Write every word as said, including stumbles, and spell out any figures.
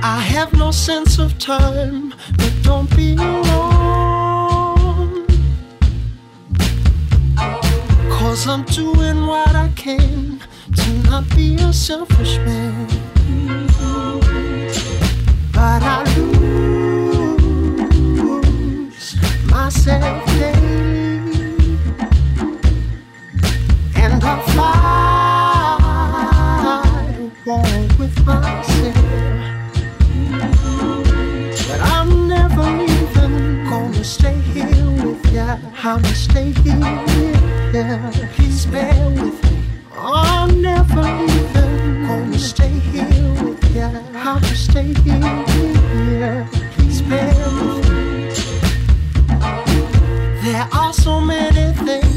I have no sense of time, but don't be alone. 'Cause I'm doing what I can to not be a selfish man. But I lose myself daily, and I fight a war with myself. But I'm never even gonna stay here with ya. I'ma stay here with ya. Please bear with me. I'm never even gonna stay here with ya. I'ma stay here with ya. Please bear with me. There are so many things